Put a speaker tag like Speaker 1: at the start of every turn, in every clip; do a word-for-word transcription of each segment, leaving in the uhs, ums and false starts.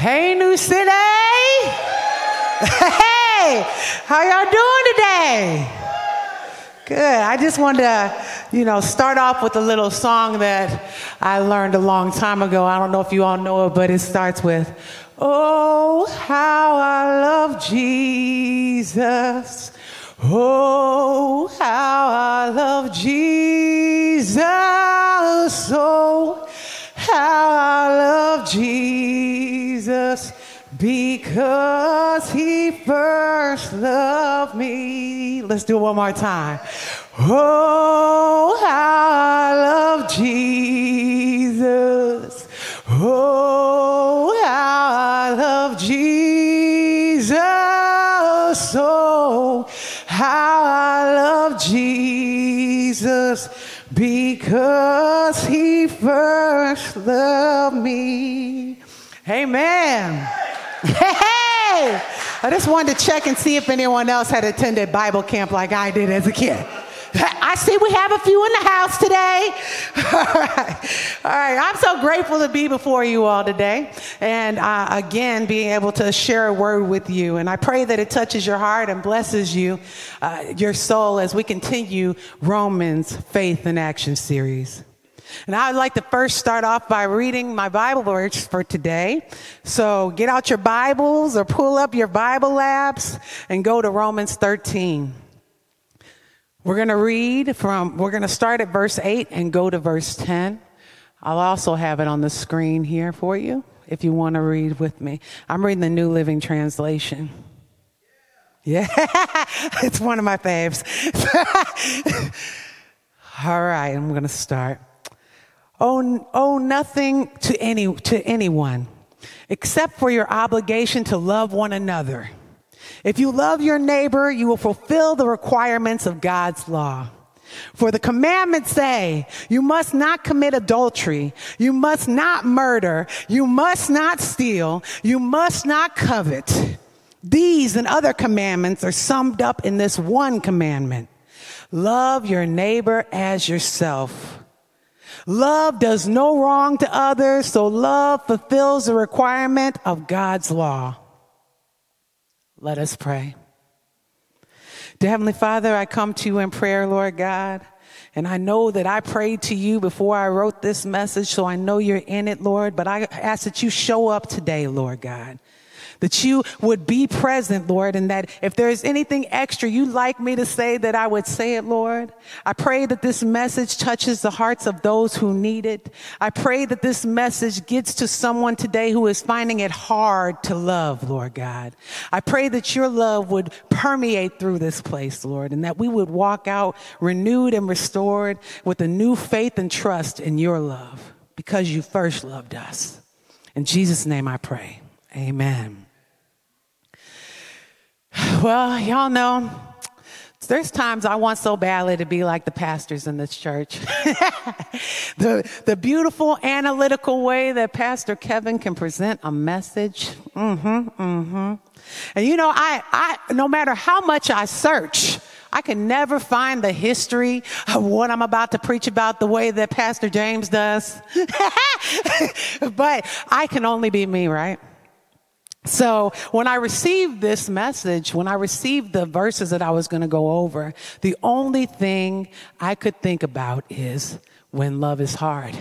Speaker 1: Hey, New City. Hey, how y'all doing today? Good. I just wanted to, you know, start off with a little song that I learned a long time ago. I don't know if you all know it, but it starts with, oh, how I love Jesus. Oh, how I love Jesus. Oh, how I love Jesus. Because he first loved me. Let's do it one more time. Oh, how I love Jesus. Oh, how I love Jesus. Oh, how I love Jesus. Because he first loved me. Amen. Hey! I just wanted to check and see if anyone else had attended Bible camp like I did as a kid. I see we have a few in the house today. All right. All right. I'm so grateful to be before you all today. And uh, again, being able to share a word with you. And I pray that it touches your heart and blesses you, uh, your soul, as we continue Romans Faith in Action series. And I would like to first start off by reading my Bible verse for today. So get out your Bibles or pull up your Bible apps and go to Romans thirteen. We're going to read from, we're going to start at verse eight and go to verse ten. I'll also have it on the screen here for you if you want to read with me. I'm reading the New Living Translation. Yeah, it's one of my faves. All right, I'm going to start. Owe, owe nothing to any to anyone except for your obligation to love one another. If you love your neighbor, you will fulfill the requirements of God's law. For the commandments say, you must not commit adultery, you must not murder, you must not steal, you must not covet. These and other commandments are summed up in this one commandment: love your neighbor as yourself. Love does no wrong to others, so love fulfills the requirement of God's law. Let us pray. Dear Heavenly Father, I come to you in prayer, Lord God, and I know that I prayed to you before I wrote this message, so I know you're in it, Lord, but I ask that you show up today, Lord God. That you would be present, Lord, and that if there is anything extra you'd like me to say, that I would say it, Lord. I pray that this message touches the hearts of those who need it. I pray that this message gets to someone today who is finding it hard to love, Lord God. I pray that your love would permeate through this place, Lord, and that we would walk out renewed and restored with a new faith and trust in your love, because you first loved us. In Jesus' name I pray. Amen. Well, y'all know, there's times I want so badly to be like the pastors in this church. the the beautiful analytical way that Pastor Kevin can present a message. Mm-hmm, mm-hmm. And you know, I, I no matter how much I search, I can never find the history of what I'm about to preach about the way that Pastor James does. But I can only be me, right? So when I received this message, when I received the verses that I was going to go over, the only thing I could think about is when love is hard.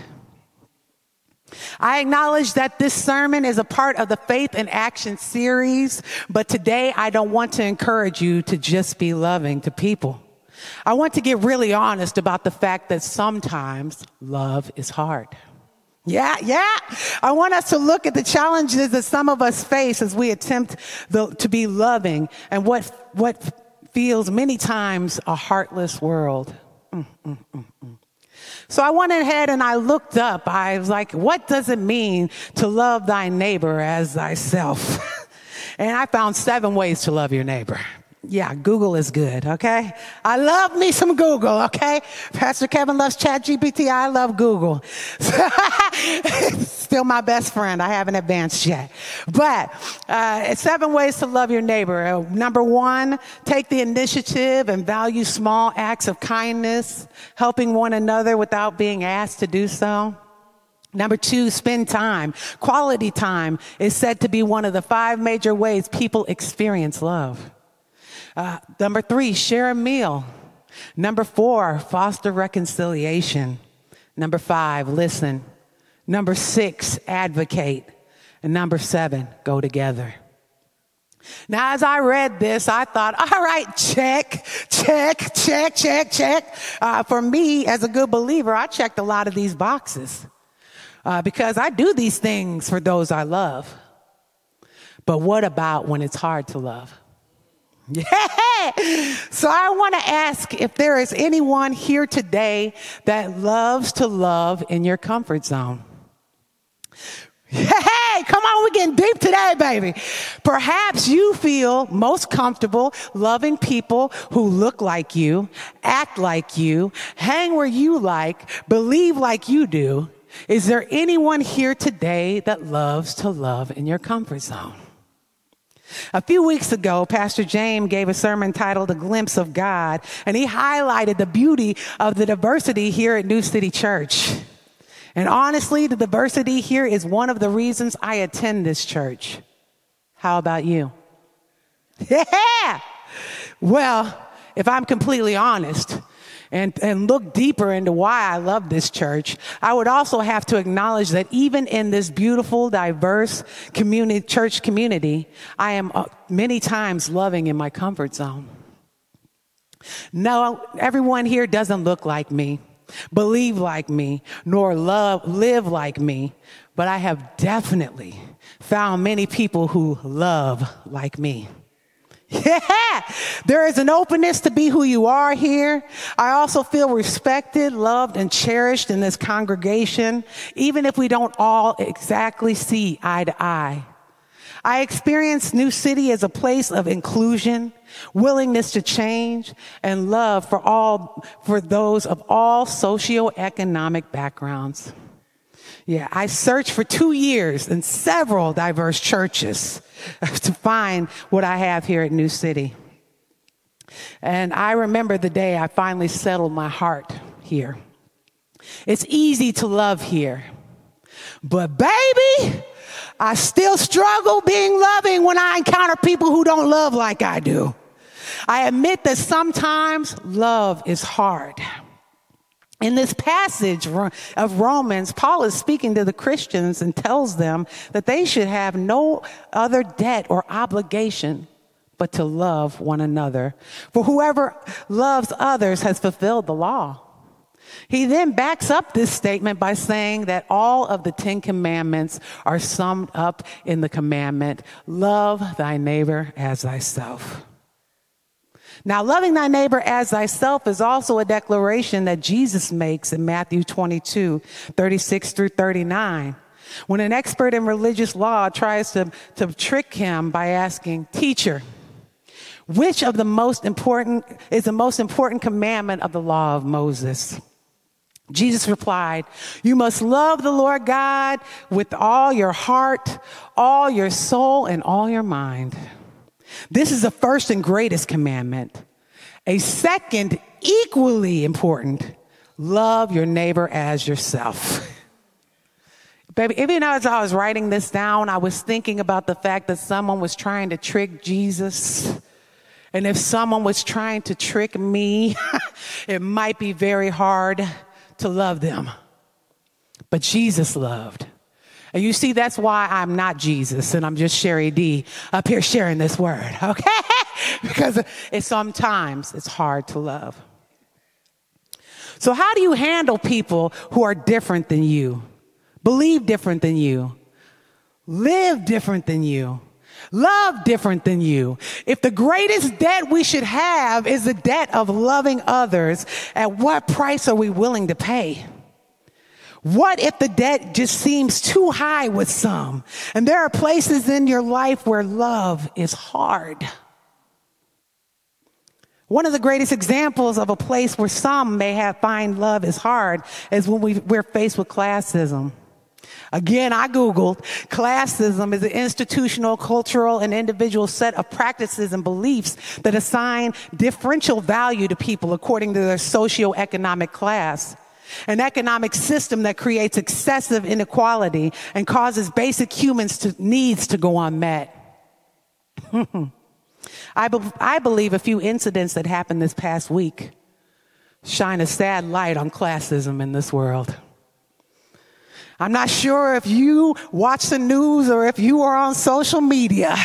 Speaker 1: I acknowledge that this sermon is a part of the Faith in Action series, but today I don't want to encourage you to just be loving to people. I want to get really honest about the fact that sometimes love is hard. Yeah, yeah. I want us to look at the challenges that some of us face as we attempt the, to be loving and what what feels many times a heartless world. Mm, mm, mm, mm. So I went ahead and I looked up. I was like, what does it mean to love thy neighbor as thyself? And I found seven ways to love your neighbor. Yeah, Google is good, okay? I love me some Google, okay? Pastor Kevin loves ChatGPT. I love Google. Still my best friend. I haven't advanced yet. But uh, seven ways to love your neighbor. Uh, number one, take the initiative and value small acts of kindness, helping one another without being asked to do so. Number two, spend time. Quality time is said to be one of the five major ways people experience love. Uh, number three, share a meal. Number four, foster reconciliation. Number five, listen. Number six, advocate. And number seven, go together. Now, as I read this, I thought, all right, check, check, check, check, check. Uh, for me, as a good believer, I checked a lot of these boxes. Uh, because I do these things for those I love. But what about when it's hard to love? Yeah. So I want to ask if there is anyone here today that loves to love in your comfort zone. Hey, come on, we're getting deep today, baby. Perhaps you feel most comfortable loving people who look like you, act like you, hang where you like, believe like you do. Is there anyone here today that loves to love in your comfort zone? A few weeks ago, Pastor James gave a sermon titled A Glimpse of God, and he highlighted the beauty of the diversity here at New City Church. And honestly, the diversity here is one of the reasons I attend this church. How about you? Yeah! Well, if I'm completely honest, And, and look deeper into why I love this church, I would also have to acknowledge that even in this beautiful, diverse community, church community, I am uh, many times loving in my comfort zone. No, everyone here doesn't look like me, believe like me, nor love, live like me, but I have definitely found many people who love like me. Yeah, there is an openness to be who you are here. I also feel respected, loved, and cherished in this congregation, even if we don't all exactly see eye to eye. I experience New City as a place of inclusion, willingness to change, and love for all, for those of all socioeconomic backgrounds. Yeah, I searched for two years in several diverse churches to find what I have here at New City. And I remember the day I finally settled my heart here. It's easy to love here, but baby, I still struggle being loving when I encounter people who don't love like I do. I admit that sometimes love is hard. In this passage of Romans, Paul is speaking to the Christians and tells them that they should have no other debt or obligation but to love one another. For whoever loves others has fulfilled the law. He then backs up this statement by saying that all of the Ten Commandments are summed up in the commandment, love thy neighbor as thyself. Now, loving thy neighbor as thyself is also a declaration that Jesus makes in Matthew twenty-two, thirty-six through thirty-nine. When an expert in religious law tries to, to trick him by asking, teacher, which of the most important is the most important commandment of the law of Moses? Jesus replied, you must love the Lord God with all your heart, all your soul, and all your mind. This is the first and greatest commandment. A second, equally important, love your neighbor as yourself. Baby, even as I was writing this down, I was thinking about the fact that someone was trying to trick Jesus. And if someone was trying to trick me, it might be very hard to love them. But Jesus loved. And you see, that's why I'm not Jesus and I'm just Sherry D up here sharing this word, okay? Because it's sometimes it's hard to love. So how do you handle people who are different than you, believe different than you, live different than you, love different than you? If the greatest debt we should have is the debt of loving others, at what price are we willing to pay? What if the debt just seems too high with some? And there are places in your life where love is hard. One of the greatest examples of a place where some may have find love is hard is when we, we're faced with classism. Again, I Googled, classism is an institutional, cultural, and individual set of practices and beliefs that assign differential value to people according to their socioeconomic class. An economic system that creates excessive inequality and causes basic humans to, needs to go unmet. I, be, I believe a few incidents that happened this past week shine a sad light on classism in this world. I'm not sure if you watch the news or if you are on social media.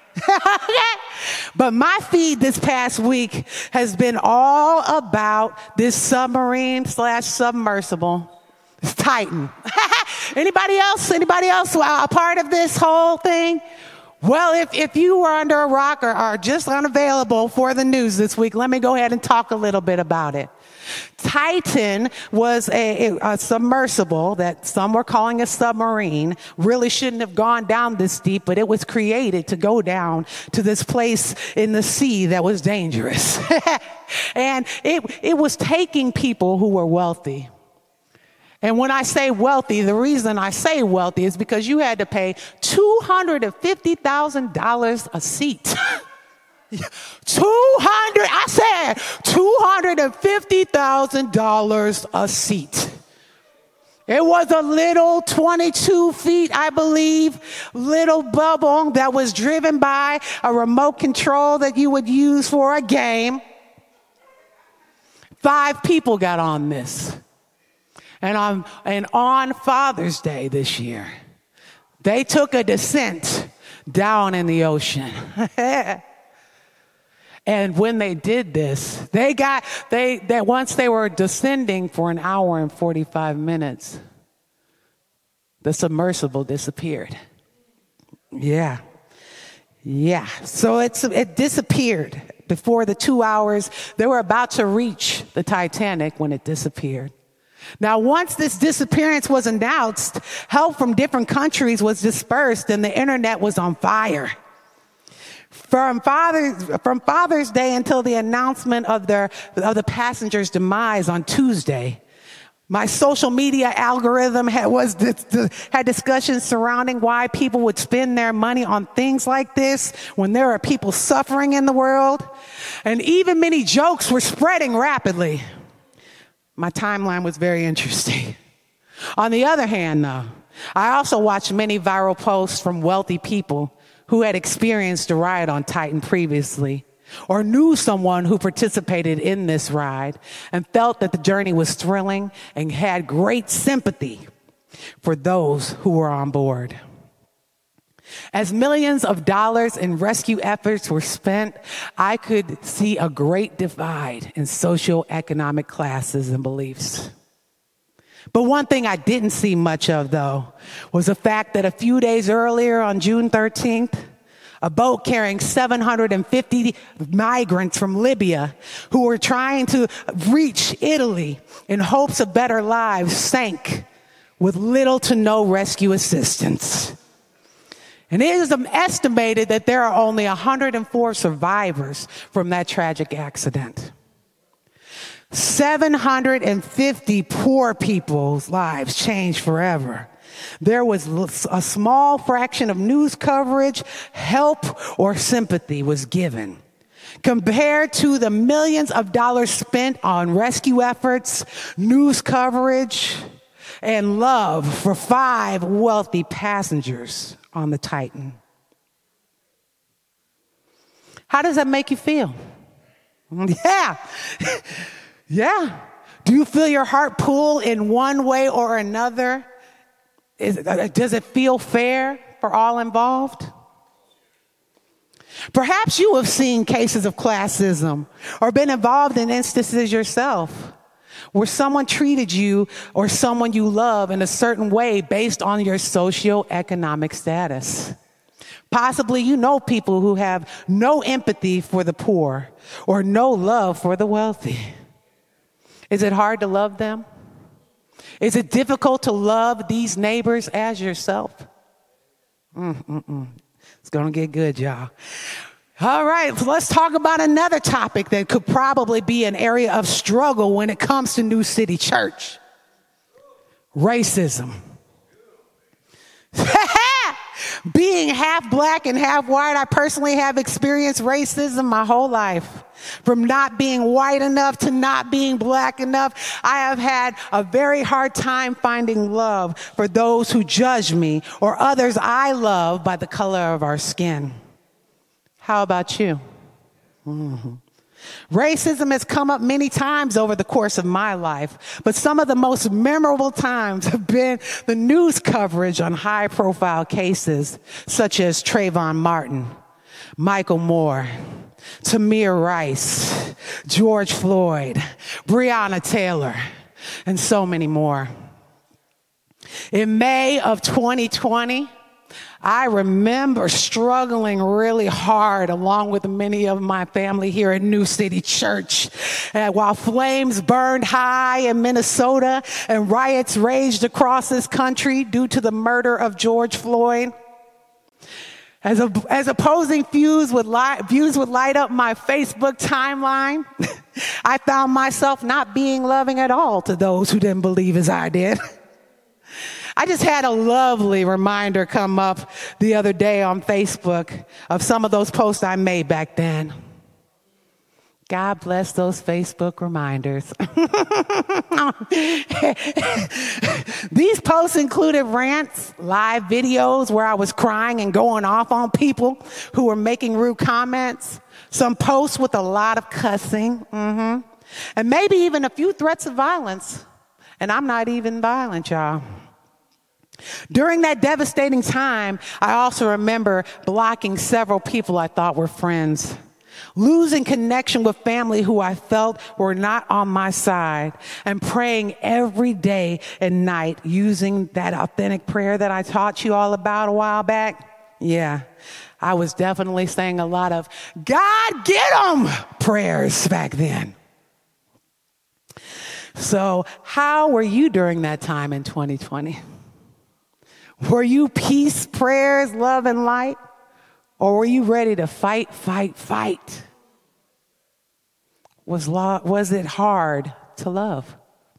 Speaker 1: But my feed this past week has been all about this submarine slash submersible, this Titan. Anybody else? Anybody else a part of this whole thing? Well, if, if you were under a rock or are just unavailable for the news this week, let me go ahead and talk a little bit about it. Titan was a, a submersible that some were calling a submarine. Really shouldn't have gone down this deep, but it was created to go down to this place in the sea that was dangerous. And it, it was taking people who were wealthy. And when I say wealthy, the reason I say wealthy is because you had to pay two hundred fifty thousand dollars a seat. two hundred, I said two hundred fifty thousand dollars a seat. It was a little twenty-two feet, I believe, little bubble that was driven by a remote control that you would use for a game. Five people got on this. And on, and on Father's Day this year, they took a descent down in the ocean. And when they did this, they got, they, that once they were descending for an hour and forty-five minutes, the submersible disappeared. Yeah. Yeah. So it's, it disappeared before the two hours. They were about to reach the Titanic when it disappeared. Now, once this disappearance was announced, help from different countries was dispersed and the internet was on fire. From Father's, from Father's Day until the announcement of, their, of the passengers' demise on Tuesday, my social media algorithm had, was, had discussions surrounding why people would spend their money on things like this when there are people suffering in the world. And even many jokes were spreading rapidly. My timeline was very interesting. On the other hand, though, I also watched many viral posts from wealthy people who had experienced a ride on Titan previously or knew someone who participated in this ride and felt that the journey was thrilling and had great sympathy for those who were on board. As millions of dollars in rescue efforts were spent, I could see a great divide in socioeconomic classes and beliefs. But one thing I didn't see much of, though, was the fact that a few days earlier on June thirteenth, a boat carrying seven hundred fifty migrants from Libya who were trying to reach Italy in hopes of better lives sank with little to no rescue assistance. And it is estimated that there are only one hundred four survivors from that tragic accident. seven hundred fifty poor people's lives changed forever. There was a small fraction of news coverage, help, or sympathy was given. Compared to the millions of dollars spent on rescue efforts, news coverage, and love for five wealthy passengers on the Titan. How does that make you feel? Yeah. Yeah. Do you feel your heart pull in one way or another? Is, does it feel fair for all involved? Perhaps you have seen cases of classism or been involved in instances yourself where someone treated you or someone you love in a certain way based on your socioeconomic status. Possibly you know people who have no empathy for the poor or no love for the wealthy. Is it hard to love them? Is it difficult to love these neighbors as yourself? Mm-mm-mm. It's going to get good, y'all. All right, so let's talk about another topic that could probably be an area of struggle when it comes to New City Church. Racism. Being half black and half white, I personally have experienced racism my whole life. From not being white enough to not being black enough, I have had a very hard time finding love for those who judge me or others I love by the color of our skin. How about you? Mm-hmm. Racism has come up many times over the course of my life, but some of the most memorable times have been the news coverage on high-profile cases such as Trayvon Martin, Michael Moore, Tamir Rice, George Floyd, Breonna Taylor, and so many more. In May of twenty twenty, I remember struggling really hard along with many of my family here at New City Church. And while flames burned high in Minnesota and riots raged across this country due to the murder of George Floyd, as, a, as opposing views would, light, views would light up my Facebook timeline, I found myself not being loving at all to those who didn't believe as I did. I just had a lovely reminder come up the other day on Facebook of some of those posts I made back then. God bless those Facebook reminders. These posts included rants, live videos where I was crying and going off on people who were making rude comments, some posts with a lot of cussing, mm-hmm, and maybe even a few threats of violence. And I'm not even violent, y'all. During that devastating time, I also remember blocking several people I thought were friends, losing connection with family who I felt were not on my side, and praying every day and night using that authentic prayer that I taught you all about a while back. Yeah, I was definitely saying a lot of God get 'em prayers back then. So how were you during that time in twenty twenty? Were you peace, prayers, love, and light? Or were you ready to fight, fight, fight? Was, lo- was it hard to love?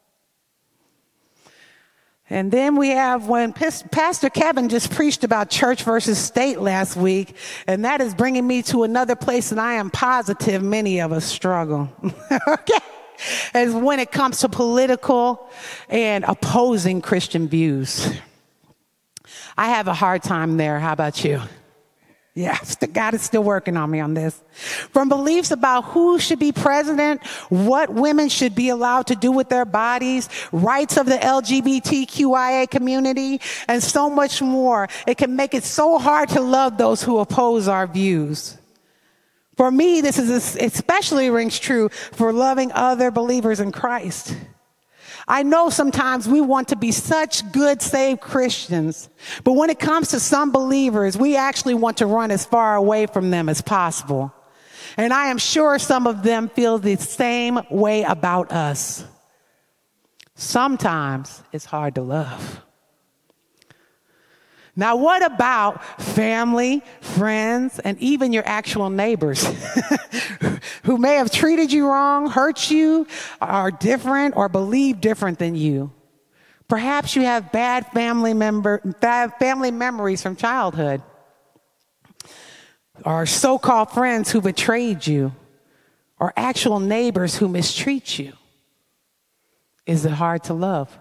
Speaker 1: And then we have when Pastor Kevin just preached about church versus state last week, and that is bringing me to another place, and I am positive many of us struggle. Okay? As when it comes to political and opposing Christian views. I have a hard time there. How about you? Yeah, God is still working on me on this. From beliefs about who should be president, what women should be allowed to do with their bodies, rights of the L G B T Q I A community, and so much more. It can make it so hard to love those who oppose our views. For me, this is especially rings true for loving other believers in Christ. I know sometimes we want to be such good, saved Christians, but when it comes to some believers, we actually want to run as far away from them as possible. And I am sure some of them feel the same way about us. Sometimes it's hard to love. Now, what about family, friends, and even your actual neighbors who may have treated you wrong, hurt you, are different, or believe different than you? Perhaps you have bad family member, bad family memories from childhood, or so-called friends who betrayed you, or actual neighbors who mistreat you. Is it hard to love?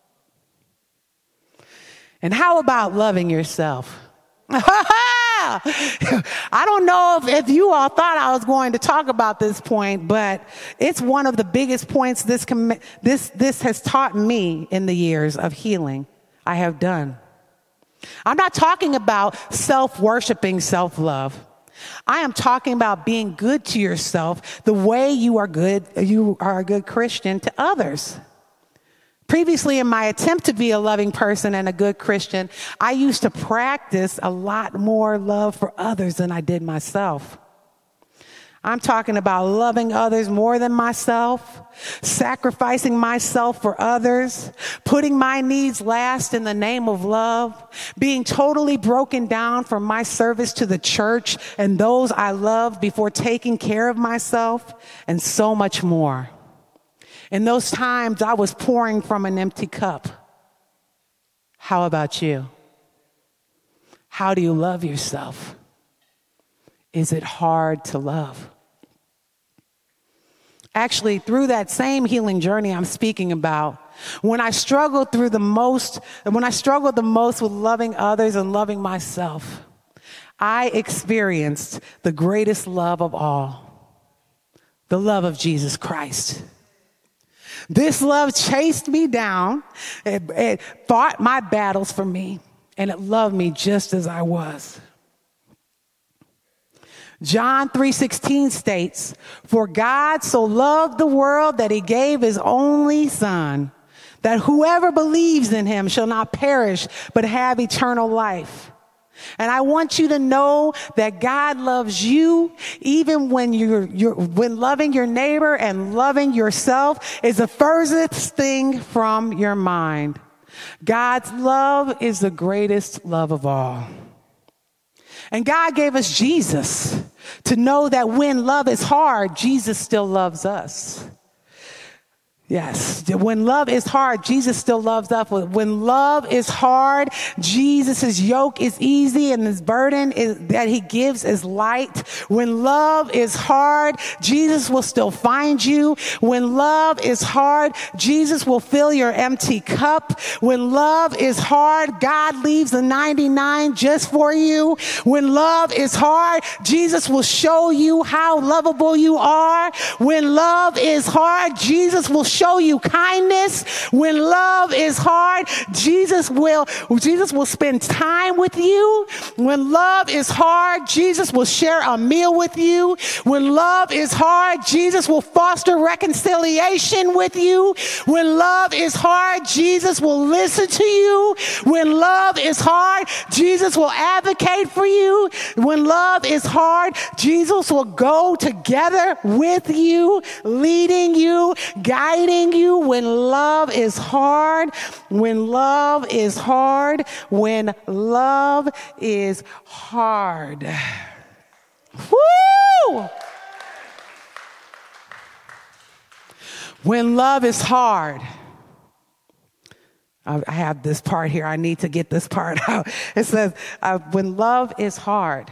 Speaker 1: And how about loving yourself? I don't know if, if you all thought I was going to talk about this point, but it's one of the biggest points this, com- this, this has taught me in the years of healing I have done. I'm not talking about self-worshiping self-love. I am talking about being good to yourself the way you are good, you are a good Christian to others. Previously, in my attempt to be a loving person and a good Christian, I used to practice a lot more love for others than I did myself. I'm talking about loving others more than myself, sacrificing myself for others, putting my needs last in the name of love, being totally broken down for my service to the church and those I love before taking care of myself, and so much more. In those times, I was pouring from an empty cup. How about you? How do you love yourself? Is it hard to love? Actually, through that same healing journey I'm speaking about, when I struggled through the most, when I struggled the most with loving others and loving myself, I experienced the greatest love of all, the love of Jesus Christ. This love chased me down, it, it fought my battles for me, and it loved me just as I was. John three sixteen states, "For God so loved the world that he gave his only son, that whoever believes in him shall not perish, but have eternal life." And I want you to know that God loves you even when you're, you're when loving your neighbor and loving yourself is the furthest thing from your mind. God's love is the greatest love of all. And God gave us Jesus to know that when love is hard, Jesus still loves us. Yes, when love is hard, Jesus still loves us. When love is hard, Jesus' yoke is easy and his burden is, that he gives is light. When love is hard, Jesus will still find you. When love is hard, Jesus will fill your empty cup. When love is hard, God leaves the ninety-nine just for you. When love is hard, Jesus will show you how lovable you are. When love is hard, Jesus will show you kindness. When love is hard, Jesus will, Jesus will spend time with you. When love is hard, Jesus will share a meal with you. When love is hard, Jesus will foster reconciliation with you. When love is hard, Jesus will listen to you. When love is hard, Jesus will advocate for you. When love is hard, Jesus will go together with you, leading you, guiding you. When love is hard, when love is hard, when love is hard. Woo! When love is hard. I have this part here. I need to get this part out. It says, uh, when love is hard.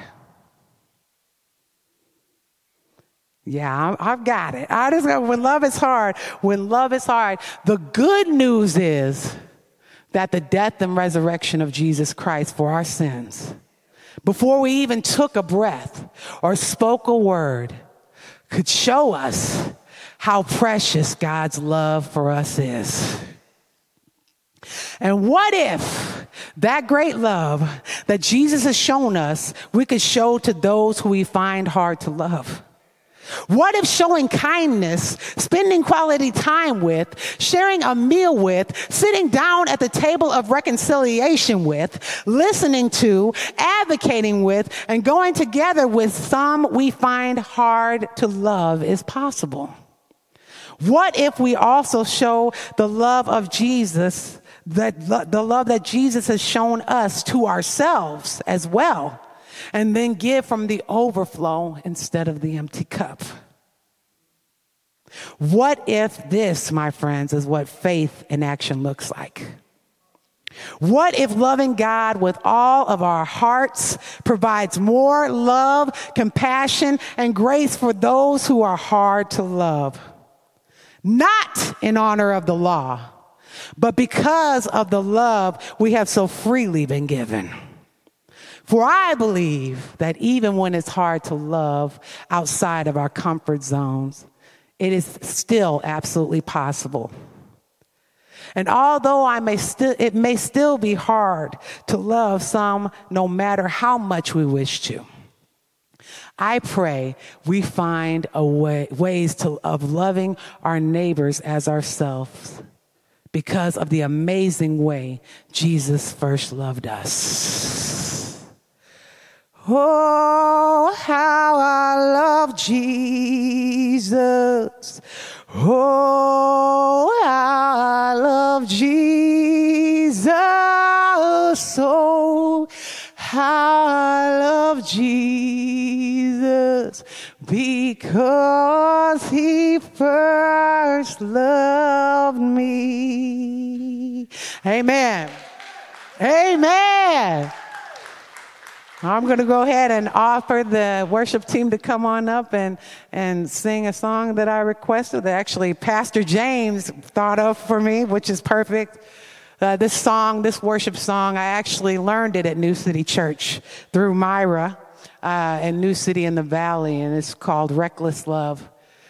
Speaker 1: Yeah, I've got it. I just got, when love is hard, when love is hard, the good news is that the death and resurrection of Jesus Christ for our sins, before we even took a breath or spoke a word, could show us how precious God's love for us is. And what if that great love that Jesus has shown us, we could show to those who we find hard to love? What if showing kindness, spending quality time with, sharing a meal with, sitting down at the table of reconciliation with, listening to, advocating with, and going together with some we find hard to love is possible? What if we also show the love of Jesus, that the love that Jesus has shown us to ourselves as well? And then give from the overflow instead of the empty cup. What if this, my friends, is what faith in action looks like? What if loving God with all of our hearts provides more love, compassion, and grace for those who are hard to love? Not in honor of the law, but because of the love we have so freely been given. For I believe that even when it's hard to love outside of our comfort zones, it is still absolutely possible. And although I may still, it may still be hard to love some, no matter how much we wish to, I pray we find a way, ways to, of loving our neighbors as ourselves because of the amazing way Jesus first loved us. Oh, how I love Jesus. Oh, how I love Jesus. Oh, how I love Jesus. Because he first loved me. Amen. Amen. I'm going to go ahead and offer the worship team to come on up and, and sing a song that I requested that actually Pastor James thought of for me, which is perfect. Uh, this song, this worship song, I actually learned it at New City Church through Myra uh, in New City in the Valley, and it's called Reckless Love.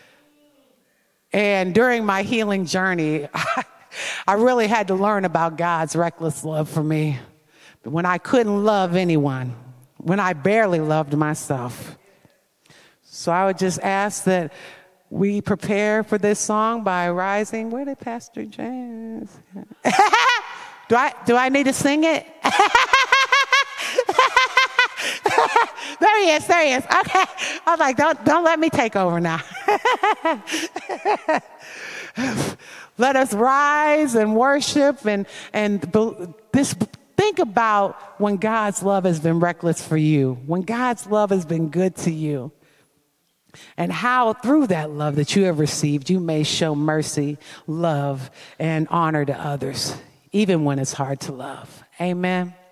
Speaker 1: And during my healing journey, I really had to learn about God's reckless love for me. When I couldn't love anyone, when I barely loved myself. So I would just ask that we prepare for this song by rising. Where did Pastor James? do I do I need to sing it? There he is, there he is. Okay. I was like, don't don't let me take over now. Let us rise and worship and and this think about when God's love has been reckless for you, when God's love has been good to you, and how through that love that you have received, you may show mercy, love, and honor to others, even when it's hard to love. Amen.